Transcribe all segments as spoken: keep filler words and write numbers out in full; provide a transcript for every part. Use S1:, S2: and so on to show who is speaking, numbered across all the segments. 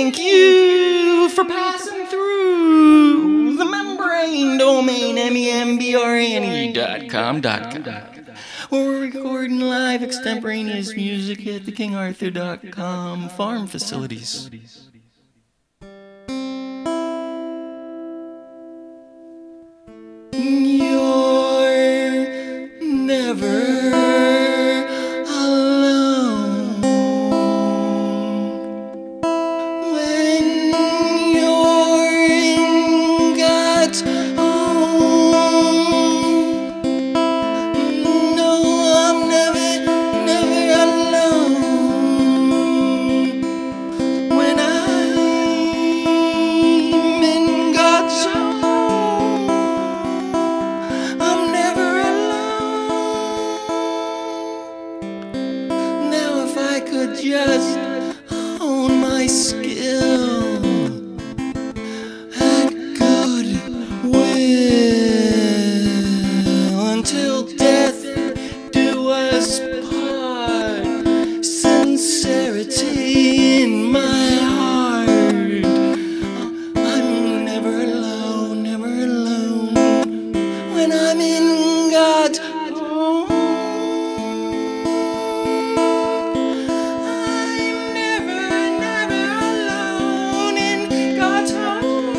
S1: Thank you for passing through the membrane domain, M E M B R A N E dot com dot com. We're recording live extemporaneous music at the King Arthur dot com farm facilities. You're never alone when you're in God's home. No, I'm never, never alone when I'm in God's home. I'm never alone. Now if I could just hone my skill at good will until death do us part, sincerity in my heart. I'm never alone, never alone when I'm in God's home. I'm never, never alone in God's home.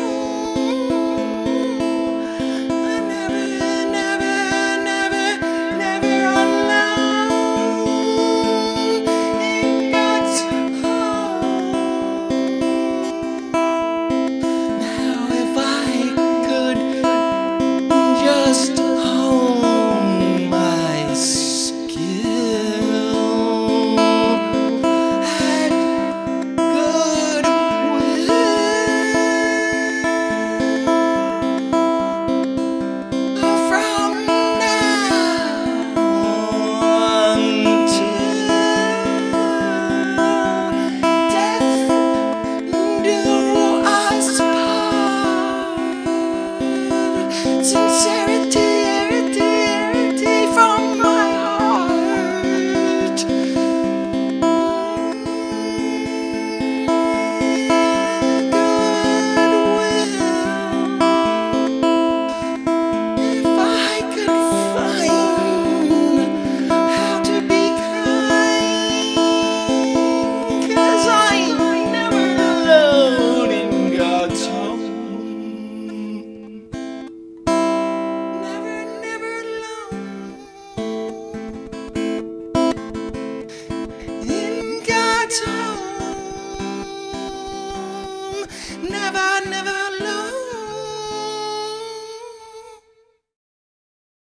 S1: I'm never, never, never, never alone in God's home. Now if I could just hone my skill at good will from now until death do us part. Sincerity, sincerity from my heart. Goodwill. If I could find how to be kind, 'cause I'm never alone in God's home. Never, never alone in God's home. Never